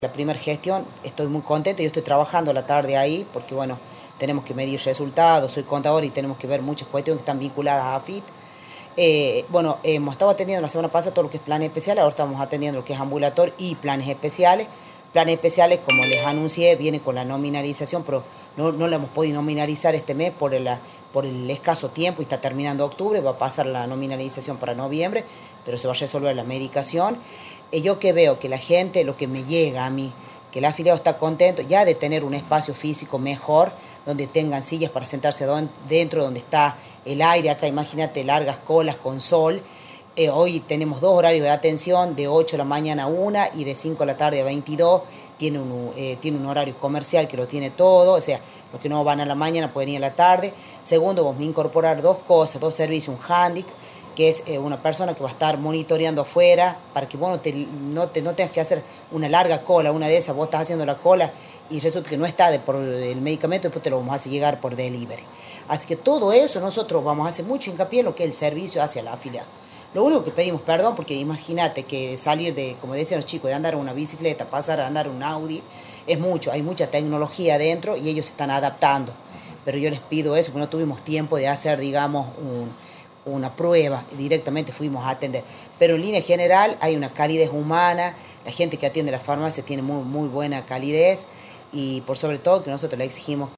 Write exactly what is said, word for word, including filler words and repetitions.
La primera gestión, estoy muy contenta, yo estoy trabajando a la tarde ahí porque, bueno, tenemos que medir resultados, soy contador y tenemos que ver muchas cuestiones que están vinculadas a AFIT. Eh, bueno, hemos estado atendiendo la semana pasada todo lo que es planes especiales, ahora estamos atendiendo lo que es ambulatorio y planes especiales. Planes especiales, como les anuncié, viene con la nominalización, pero no, no la hemos podido nominalizar este mes por el, por el escaso tiempo y está terminando octubre, va a pasar la nominalización para noviembre, pero se va a resolver la medicación. Eh, yo que veo que la gente, lo que me llega a mí, que el afiliado está contento ya de tener un espacio físico mejor, donde tengan sillas para sentarse dentro, donde está el aire, acá imagínate largas colas con sol. Eh, hoy tenemos dos horarios de atención, de ocho de la mañana a una y de cinco de la tarde a veintidós. Tiene un, eh, tiene un horario comercial que lo tiene todo, o sea, los que no van a la mañana pueden ir a la tarde. Segundo, vamos a incorporar dos cosas, dos servicios, un handic, que es eh, una persona que va a estar monitoreando afuera para que vos no, te, no, te, no tengas que hacer una larga cola, una de esas, vos estás haciendo la cola y resulta que no está de, por el medicamento, después te lo vamos a hacer llegar por delivery. Así que todo eso nosotros vamos a hacer mucho hincapié en lo que es el servicio hacia la afiliada. Lo único que pedimos perdón, porque imagínate que salir de, como decían los chicos, de andar en una bicicleta, pasar a andar en un Audi, es mucho, hay mucha tecnología adentro y ellos se están adaptando. Pero yo les pido eso, porque no tuvimos tiempo de hacer, digamos, un, una prueba, directamente fuimos a atender. Pero en línea general hay una calidez humana, la gente que atiende la farmacia tiene muy, muy buena calidez y por sobre todo que nosotros le exigimos